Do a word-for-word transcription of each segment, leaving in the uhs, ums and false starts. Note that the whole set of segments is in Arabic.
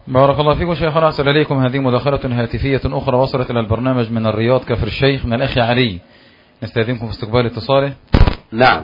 بارك الله فيكم شيخنا. أرسل إليكم هذه مداخلة هاتفية أخرى وصلت إلى البرنامج من الرياض كفر الشيخ من الأخ علي، نستأذنكم في استقبال اتصاله. نعم.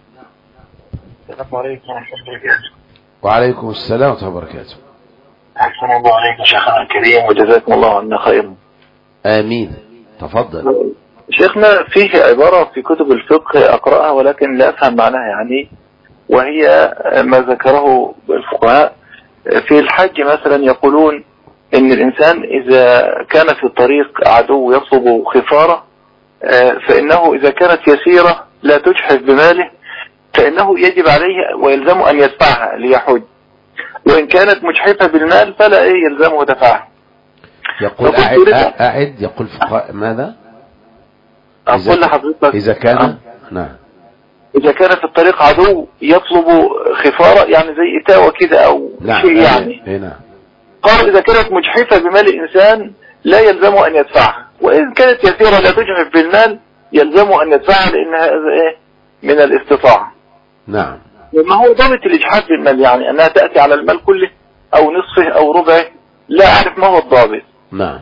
السلام عليكم ورحمة الله وبركاته. وعليكم السلام ورحمة الله وبركاته. أحسن الله عليكم شيخنا الكريم وجزاكم الله عنا خيرا. آمين. تفضل. شيخنا فيه عبارة في كتب الفقه أقرأها ولكن لا أفهم معناها يعني، وهي ما ذكره الفقهاء في الحج مثلا، يقولون إن الإنسان إذا كان في الطريق عدو يطلب خفارة فإنه إذا كانت يسيرة لا تجحف بماله فإنه يجب عليه ويلزم أن يدفعها ليحج، وإن كانت مجحفة بالمال فلا يلزمه دفعها. يقول أعد, أعد يقول فقهاء ماذا؟ أقول لحضرتك إذا كان آه. نعم إذا كان في الطريق عدو يطلب خفارة يعني زي إتاوة كده أو نعم. شيء يعني نعم. قال إذا كانت مجحفة بمال الإنسان لا يلزمه أن يدفعها، وإن كانت يسيرة لا تجحف بالمال يلزمه أن يدفعها لأن هذا إيه من الاستطاعة. نعم. وما هو ضابط الإجحاف بالمال؟ يعني أنها تأتي على المال كله أو نصفه أو ربعه، لا أعرف ما هو الضابط. نعم.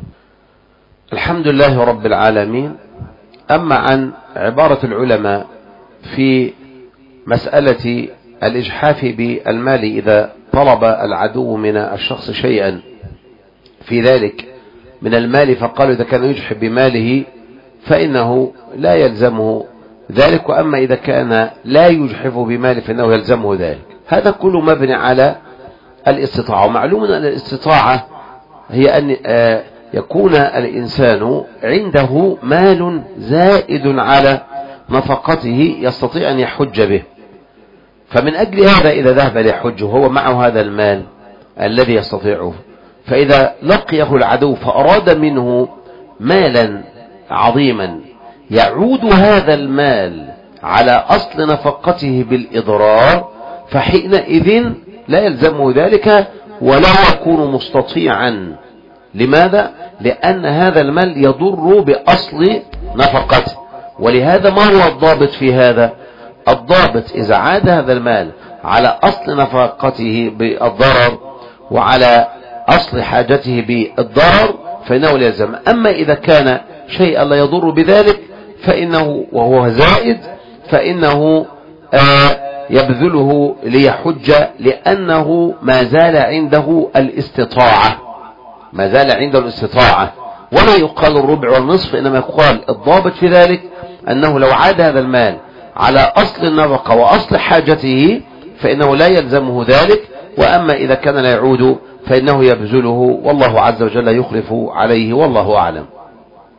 الحمد لله رب العالمين. أما عن عبارة العلماء في مسألة الإجحاف بالمال إذا طلب العدو من الشخص شيئا في ذلك من المال فقالوا إذا كان يجحف بماله فإنه لا يلزمه ذلك، وأما إذا كان لا يجحف بماله فإنه يلزمه ذلك. هذا كله مبني على الاستطاعة، ومعلوم أن الاستطاعة هي أن يكون الإنسان عنده مال زائد على نفقته يستطيع أن يحج به. فمن أجل هذا إذا ذهب ليحج وهو معه هذا المال الذي يستطيعه، فإذا لقيه العدو فأراد منه مالا عظيما يعود هذا المال على أصل نفقته بالإضرار، فحينئذ لا يلزمه ذلك ولا يكون مستطيعا. لماذا؟ لأن هذا المال يضر بأصل نفقته. ولهذا ما هو الضابط في هذا؟ الضابط إذا عاد هذا المال على أصل نفقته بالضرر وعلى أصل حاجته بالضرر فإنه يلزم. أما إذا كان شيئا لا يضر بذلك فإنه وهو زائد فإنه آه يبذله ليحج، لأنه ما زال عنده الاستطاعة ما زال عنده الاستطاعة ولا يقال الربع والنصف، إنما يقال الضابط في ذلك أنه لو عاد هذا المال على أصل النفقة وأصل حاجته فإنه لا يلزمه ذلك، وأما إذا كان لا يعود فإنه يبذله، والله عز وجل يخلف عليه، والله أعلم.